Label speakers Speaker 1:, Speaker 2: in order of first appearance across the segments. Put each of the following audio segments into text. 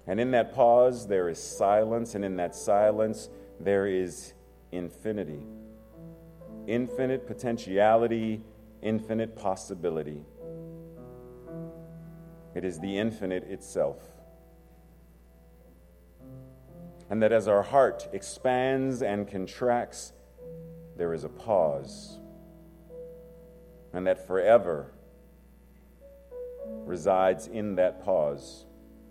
Speaker 1: And in that pause, there is silence, and in that silence, there is infinity. Infinite potentiality, infinite possibility. It is the infinite itself. And that as our heart expands and contracts, there is a pause. And that forever resides in that pause.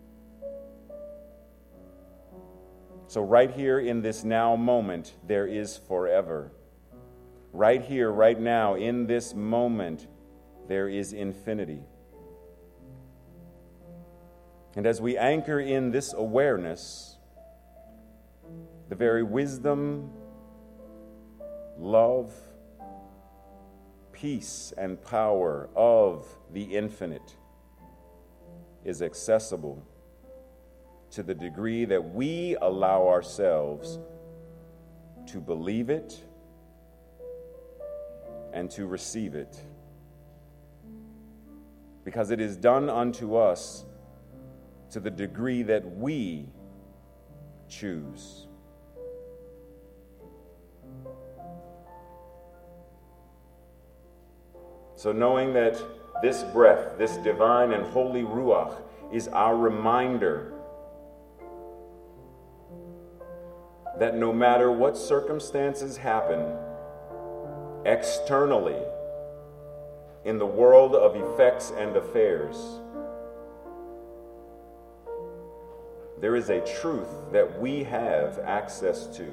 Speaker 1: So right here in this now moment, there is forever. Right here, right now, in this moment, there is infinity. And as we anchor in this awareness, the very wisdom, love, peace, and power of the infinite is accessible to the degree that we allow ourselves to believe it and to receive it. Because it is done unto us to the degree that we choose. So knowing that this breath, this divine and holy Ruach, is our reminder that no matter what circumstances happen externally in the world of effects and affairs, there is a truth that we have access to.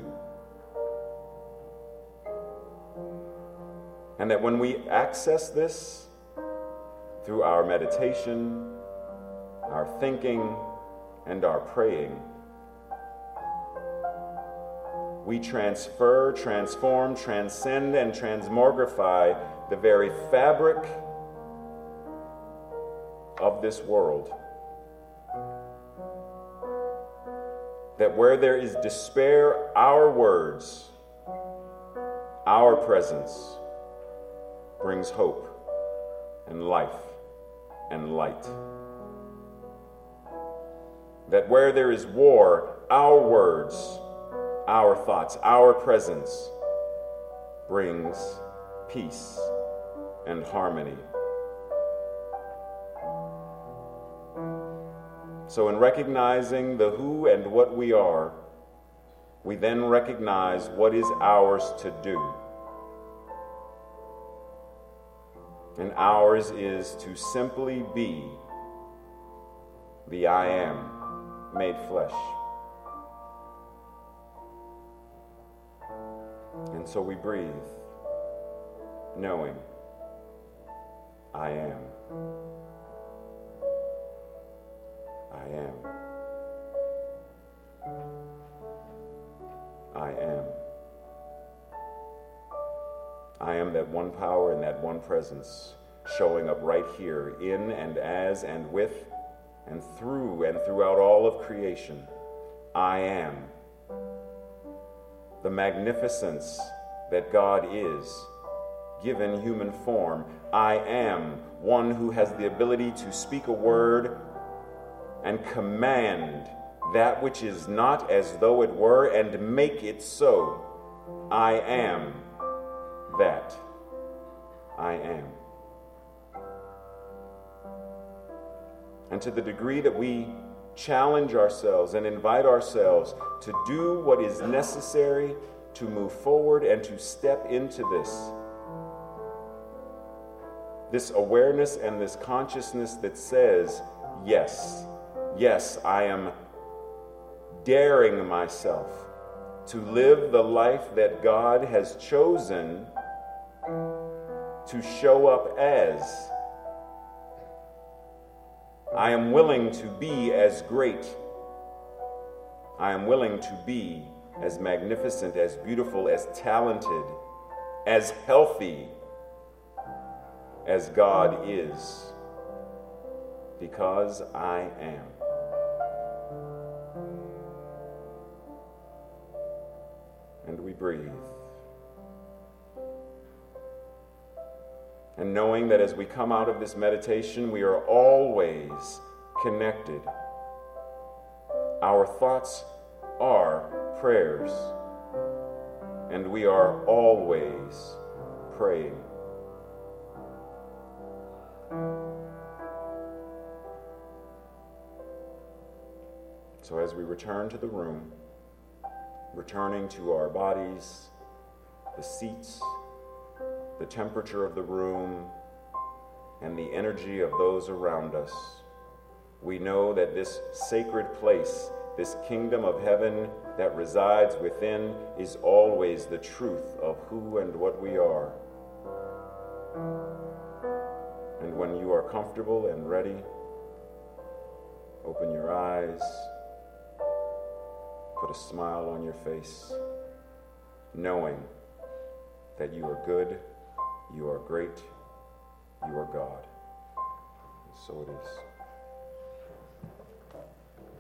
Speaker 1: And that when we access this through our meditation, our thinking, and our praying, we transfer, transform, transcend, and transmogrify the very fabric of this world. That where there is despair, our words, our presence brings hope and life and light. That where there is war, our words, our thoughts, our presence brings peace and harmony. So in recognizing the who and what we are, we then recognize what is ours to do. And ours is to simply be the I am made flesh. And so we breathe, knowing I am. I am. I am. I am that one power and that one presence showing up right here in and as and with and through and throughout all of creation. I am the magnificence that God is, given human form. I am one who has the ability to speak a word and command that which is not as though it were and make it so. I am that. I am. And to the degree that we challenge ourselves and invite ourselves to do what is necessary to move forward and to step into this awareness and this consciousness that says, yes, I am daring myself to live the life that God has chosen to show up as. I am willing to be as great. I am willing to be as magnificent, as beautiful, as talented, as healthy as God is, because I am. And we breathe. And knowing that as we come out of this meditation, we are always connected Our thoughts are prayers, and we are always praying. So as we return to the room, returning to our bodies, the seats, the temperature of the room, and the energy of those around us, we know that this sacred place, this kingdom of heaven that resides within, is always the truth of who and what we are. And when you are comfortable and ready, open your eyes, put a smile on your face, knowing that you are good, you are great, you are God. And so it is.